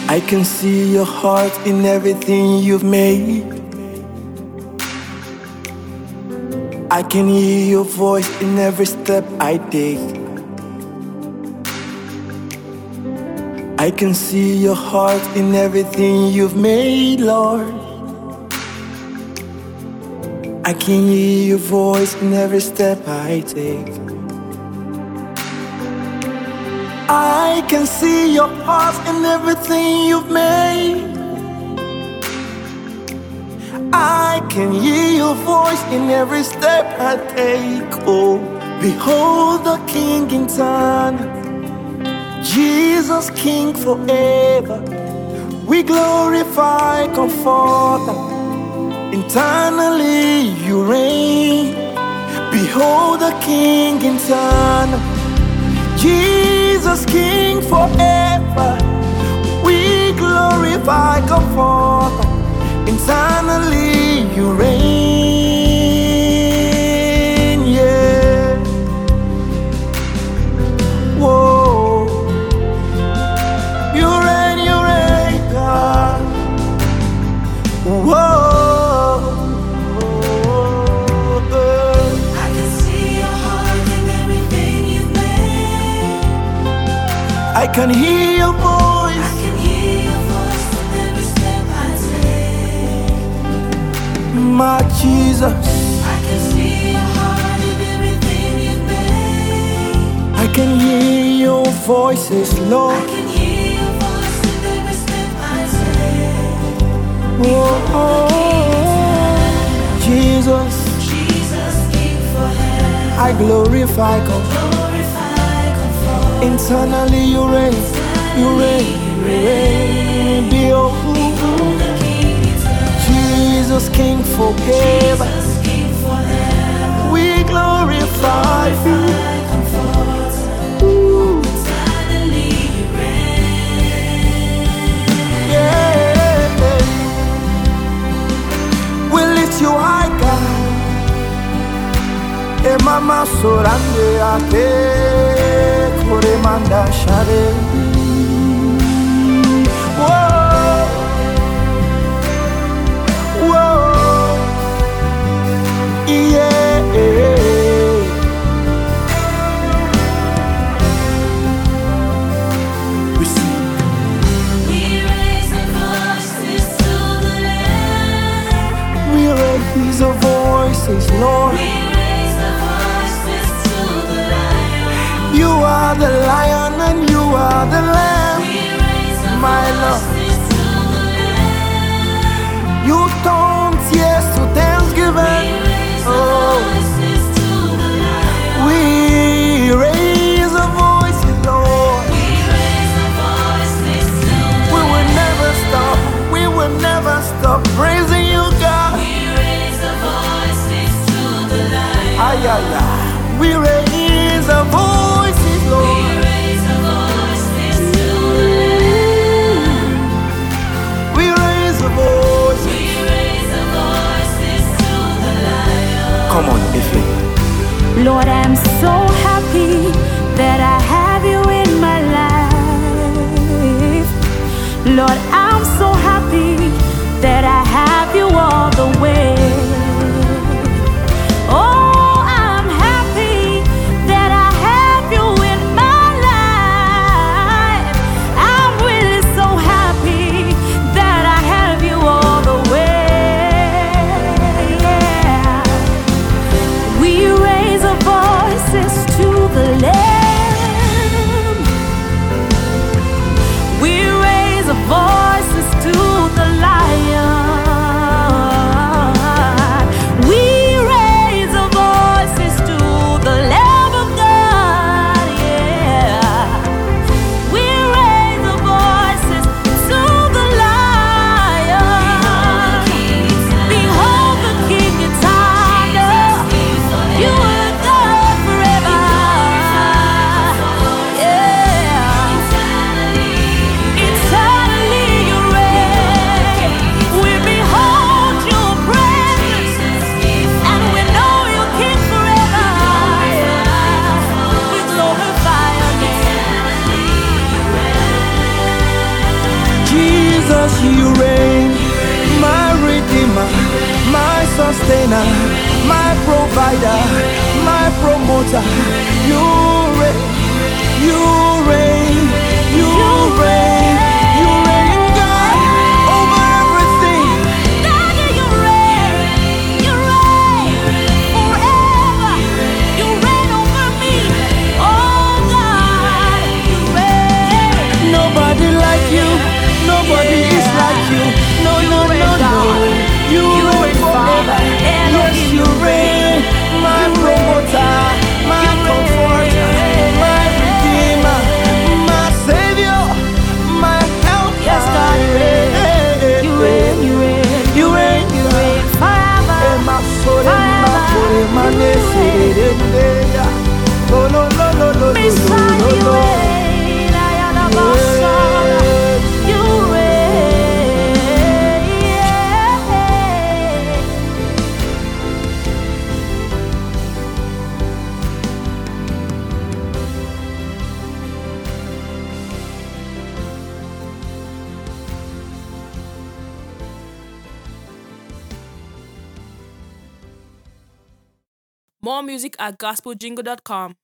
I can see your heart in everything you've made. I can hear your voice in every step I take. I can see your heart in everything you've made, Lord. I can hear your voice in every step I take. I can see your heart in everything you've made. I can hear your voice in every step I take. Oh, behold the King in turn, Jesus King forever. We glorify, Comforter, eternally you reign. Behold the King in turn, Jesus King forever. We glorify, Comforter, eternally you reign. Yeah. Whoa. You reign, God. Whoa. I can see your heart in everything you've made. I can hear your voice. I can hear your voice in every step I take. My Jesus, I can see your heart in everything you've made. I can hear your voices, I Lord. can hear your voice in every step I take. Oh, Jesus, Jesus, King forever. I glorify God. Glorify, comfort. Internally you reign, you reign, you reign. Behold, The King eternal. Jesus King forever. Jesus, King forever. We glorify you. Comfort. Eternally you reign. Yeah. We lift you high, God. E mama sorande ate kore manda shade. Whoa, whoa, yeah. We sing. We raise our voices to the Lamb. We raise our voices, Lord. We raise our voices to the Lion. You are the lion and you are the lamb. We raise our My Lord. voices to the Lamb. You turn tears to We thanksgiving. raise our Oh, voices to the Lion. we raise our voices, Lord. We raise our voices to the We will Lamb. never stop. We will never stop praising you, God. We raise our voices to the Lion. Ay, ay, ay. We raise our voices, We Lord. raise our voices to the Lamb. We raise our voices. We raise our voices to the Lion. Come on, Ife. Lord, I'm so happy that I have you in my life. Lord, I'm so happy that I have you all the way. Oh, I'm happy You reign, my redeemer, my sustainer, my provider, my promoter. You reign, you reign, you reign, you reign, God, over everything. Daddy, you reign forever. You reign over me. Oh God, you reign. Nobody like you, nobody is like you. No, no, no, no. You reign forever. Yes, you reign, my promoter, my comforter, my redeemer, my savior, my helper. Yes, God, you reign. You reign, you reign. You reign, You reign forever. Beside you reign, I am the boss. You reign. More music at gospeljingle.com.